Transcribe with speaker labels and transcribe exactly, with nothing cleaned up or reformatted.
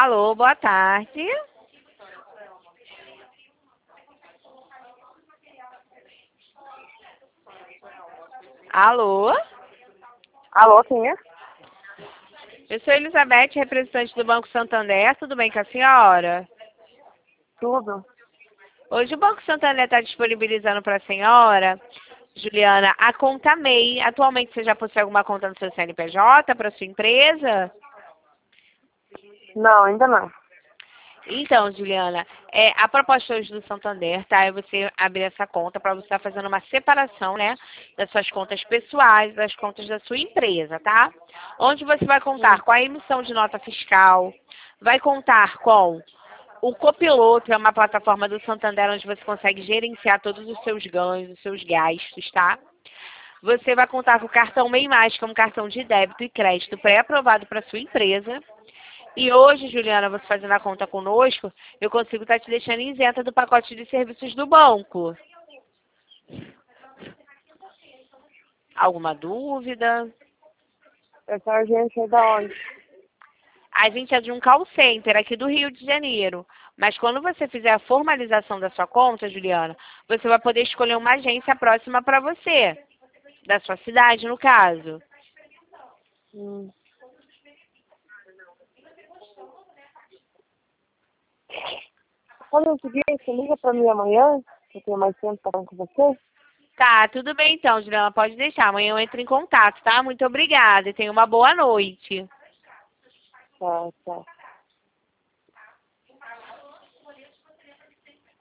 Speaker 1: Alô, boa tarde. Alô?
Speaker 2: Alô, quem é?
Speaker 1: Eu sou Elizabeth, representante do Banco Santander. Tudo bem com a senhora?
Speaker 2: Tudo.
Speaker 1: Hoje o Banco Santander está disponibilizando para a senhora, Juliana, a conta M E I. Atualmente você já possui alguma conta no seu C N P J para sua empresa?
Speaker 2: Não, ainda não.
Speaker 1: Então, Juliana, é, a proposta hoje do Santander, tá? É você abrir essa conta para você estar fazendo uma separação, né? Das suas contas pessoais, das contas da sua empresa, tá? Onde você vai contar
Speaker 2: Hum.
Speaker 1: com a emissão de nota fiscal, vai contar com o Copiloto, é uma plataforma do Santander onde você consegue gerenciar todos os seus ganhos, os seus gastos, tá? Você vai contar com o cartão M E I Mais, que é um cartão de débito e crédito pré-aprovado para sua empresa. E hoje, Juliana, você fazendo a conta conosco, eu consigo estar te deixando isenta do pacote de serviços do banco. Alguma dúvida?
Speaker 2: Essa agência é da onde?
Speaker 1: A gente é de um call center aqui do Rio de Janeiro. Mas quando você fizer a formalização da sua conta, Juliana, você vai poder escolher uma agência próxima para você. Da sua cidade, no caso.
Speaker 2: Hum. Quando eu seguir, você liga pra mim amanhã, que eu tenho mais tempo pra falar com você.
Speaker 1: Tá, tudo bem então, Juliana. Pode deixar. Amanhã eu entro em contato, tá? Muito obrigada e tenha uma boa noite.
Speaker 2: Tá, tá.